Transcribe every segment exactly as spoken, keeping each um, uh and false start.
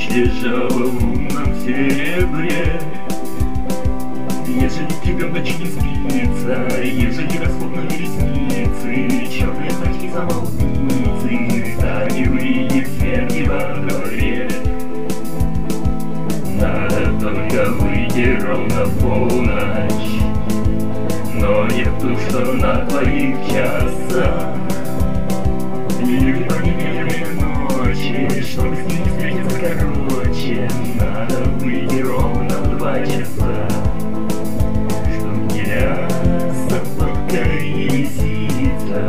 свежего в лунном серебре. Ежели тебе в ночи не спится, ежели расходные ресницы, черные значки самоубийцы, так и выйдет смерти во дворе. Надо только выйти ровно в полночь, но не в ту, что на твоих часах. Люди понемерные ночи, чтобы с ними встретиться короче, надо выйти ровно в два часа. Чтоб тебя собака и лисица,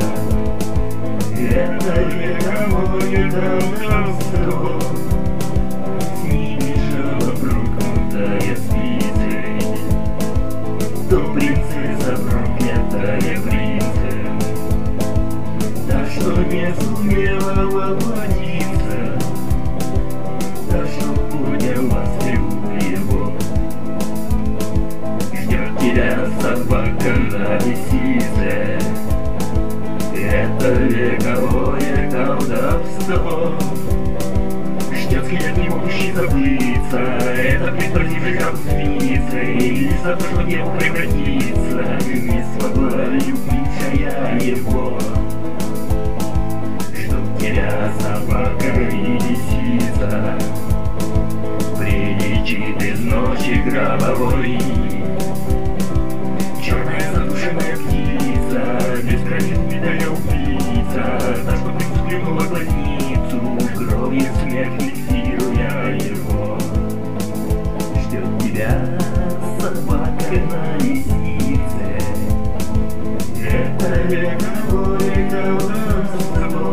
это вековое давно. С ними жила проклятая спицей, то принцесса проклятая принцем, та, что не сумела воплотиться, та, что поняла стрелу его. Ждет тебя собака на лисице, это вековое колдовство. Ждет скелет, не могущий забыться, это предпоследний грамм спицы, и за то, что в него превратиться не смогла любившая его. Чтоб тебя собака и лисица прилечит из ночи гробовой. Черная задушенная птица, без крови убитая убийца, та, что присклюнула глазницу, кровью смерть фиксируя его. Ждет тебя собака на лисице, это вековое колдовство.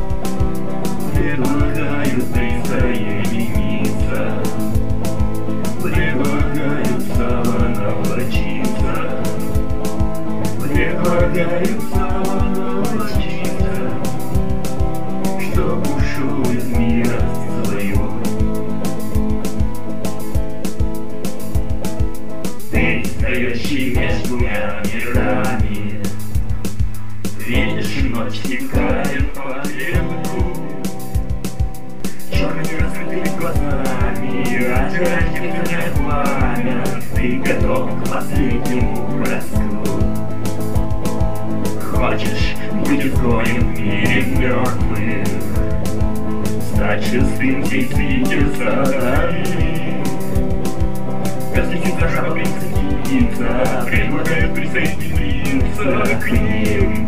Предлагают присоединиться, предлагают самонавлачиться, предлагают самонавлачиться, чтоб ушел из мира своего. Ты, стоящий между двумя мирами, видишь, ночь стекает по стрелку, черными раскрытыми глазами ожирать вечернее пламя. Ты готов к последнему броску. Хочешь быть изгоем в мире мертвых, стать шестым действителем сатаны. Космическая жаба принцесса предлагает присоединиться к ним.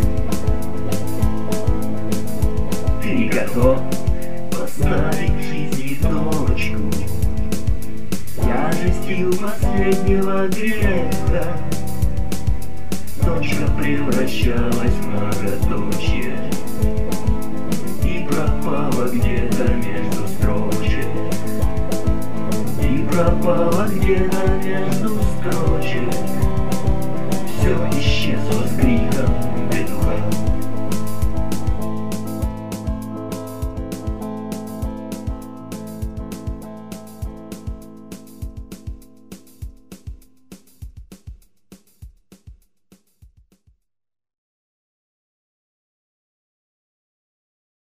Ты готов поставить в жизни точку тяжестью последнего греха? Точка превращалась в многоточие и пропала где-то между строчек, и пропала где-то